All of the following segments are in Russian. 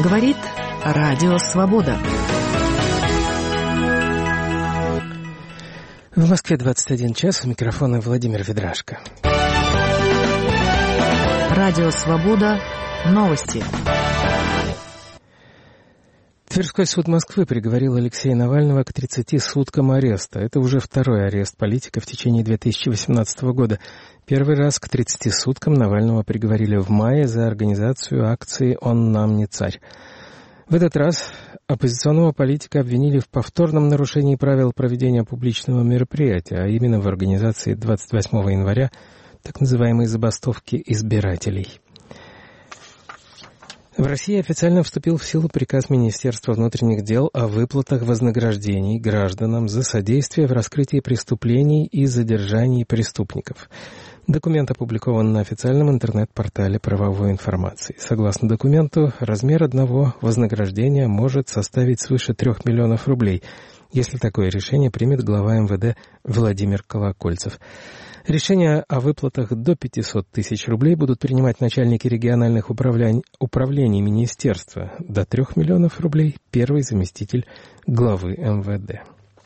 Говорит Радио Свобода. В Москве 21 час. У микрофона Владимир Ведрашко. Радио Свобода. Новости. Тверской суд Москвы приговорил Алексея Навального к 30 суткам ареста. Это уже второй арест политика в течение 2018 года. Первый раз к 30 суткам Навального приговорили в мае за организацию акции «Он нам не царь». В этот раз оппозиционного политика обвинили в повторном нарушении правил проведения публичного мероприятия, а именно в организации 28 января так называемой забастовки избирателей. В России официально вступил в силу приказ Министерства внутренних дел о выплатах вознаграждений гражданам за содействие в раскрытии преступлений и задержании преступников. Документ опубликован на официальном интернет-портале правовой информации. Согласно документу, размер одного вознаграждения может составить свыше 3 миллионов рублей, если такое решение примет глава МВД Владимир Колокольцев. Решения о выплатах до 500 тысяч рублей будут принимать начальники региональных управлений министерства. До 3 миллионов рублей – первый заместитель главы МВД.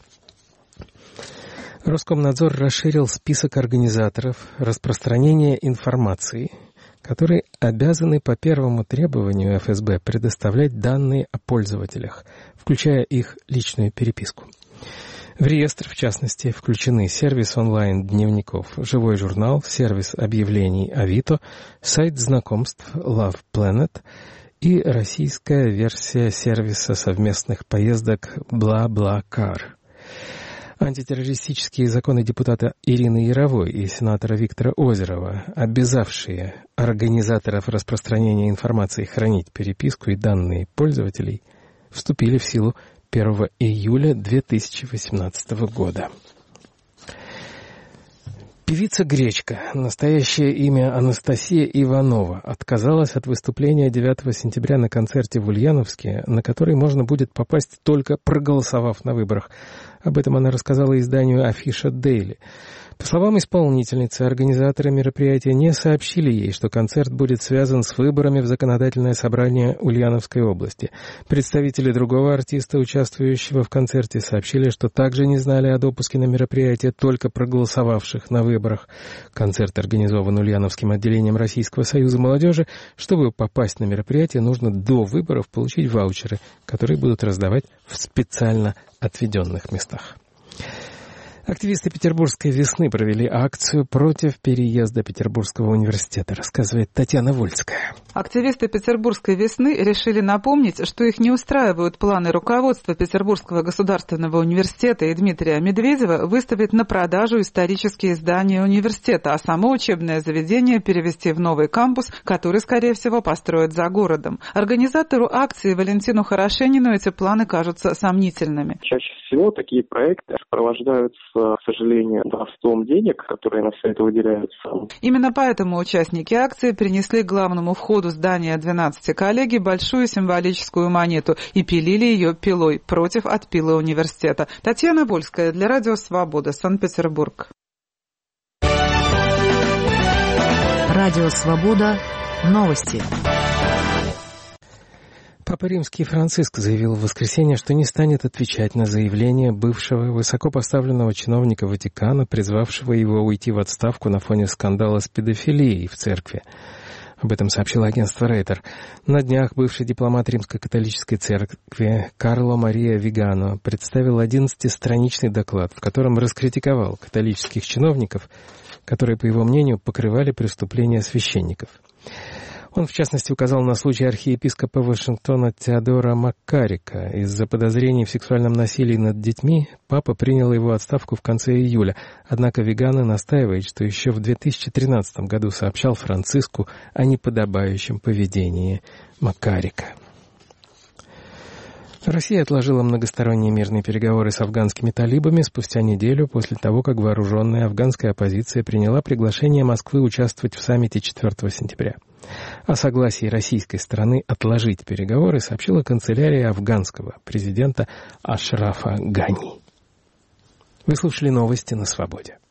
Роскомнадзор расширил список организаторов распространения информации, которые обязаны по первому требованию ФСБ предоставлять данные о пользователях, включая их личную переписку. В реестр, в частности, включены сервис онлайн-дневников «Живой журнал», сервис объявлений «Авито», сайт знакомств Love Planet и российская версия сервиса совместных поездок BlaBlaCar. Антитеррористические законы депутата Ирины Яровой и сенатора Виктора Озерова, обязавшие организаторов распространения информации хранить переписку и данные пользователей, вступили в силу 1 июля 2018 года. Певица Гречка, настоящее имя Анастасия Иванова, отказалась от выступления 9 сентября на концерте в Ульяновске, на который можно будет попасть только проголосовав на выборах. Об этом она рассказала изданию «Афиша Дейли». По словам исполнительницы, организаторы мероприятия не сообщили ей, что концерт будет связан с выборами в законодательное собрание Ульяновской области. Представители другого артиста, участвующего в концерте, сообщили, что также не знали о допуске на мероприятие только проголосовавших на выборах. Концерт организован Ульяновским отделением Российского союза молодежи. Чтобы попасть на мероприятие, нужно до выборов получить ваучеры, которые будут раздавать в специально отведенных местах. Активисты Петербургской весны провели акцию против переезда Петербургского университета, рассказывает Татьяна Вольская. Активисты Петербургской весны решили напомнить, что их не устраивают планы руководства Петербургского государственного университета и Дмитрия Медведева выставить на продажу исторические здания университета, а само учебное заведение перевести в новый кампус, который, скорее всего, построят за городом. Организатору акции Валентину Хорошенину эти планы кажутся сомнительными. Чаще всего такие проекты сопровождаются, к сожалению, воровством денег, которые на все это выделяются. Именно поэтому участники акции принесли к главному входу здания 12 коллегий большую символическую монету и пилили ее пилой против отпила университета. Татьяна Вольская для Радио Свобода, Санкт-Петербург. Радио Свобода. Новости. Папа Римский Франциск заявил в воскресенье, что не станет отвечать на заявление бывшего высокопоставленного чиновника Ватикана, призвавшего его уйти в отставку на фоне скандала с педофилией в церкви. Об этом сообщило агентство Рейтер. На днях бывший дипломат Римско-католической церкви Карло Мария Вигано представил 11-страничный доклад, в котором раскритиковал католических чиновников, которые, по его мнению, покрывали преступления священников. Он, в частности, указал на случай архиепископа Вашингтона Теодора Маккарика. Из-за подозрений в сексуальном насилии над детьми папа принял его отставку в конце июля. Однако Вигано настаивает, что еще в 2013 году сообщал Франциску о неподобающем поведении Маккарика. Россия отложила многосторонние мирные переговоры с афганскими талибами спустя неделю после того, как вооруженная афганская оппозиция приняла приглашение Москвы участвовать в саммите 4 сентября. О согласии российской стороны отложить переговоры сообщила канцелярия афганского президента Ашрафа Гани. Вы слушали новости на Свободе.